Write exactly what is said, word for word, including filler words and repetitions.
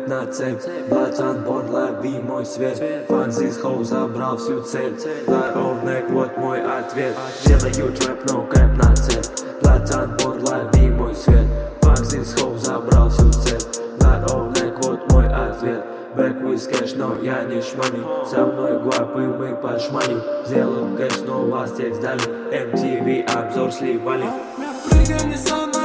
кэп на цепь. Братан, бор, лови мой свет. Фан здесь хоу забрал всю цель. Ровнек, вот мой ответ. Делаю трэп, но кэп на цепь. Братан, бор, лови мой свет. Фан здесь хоу забрал всю цель. Ровнек, вот мой ответ. Бэк with кэш, но я не шмани. Со мной гуапы, мы подшманим. Сделаю кэш, но вас текст дали. эм ти ви обзор сливали. Прыгай, не сон.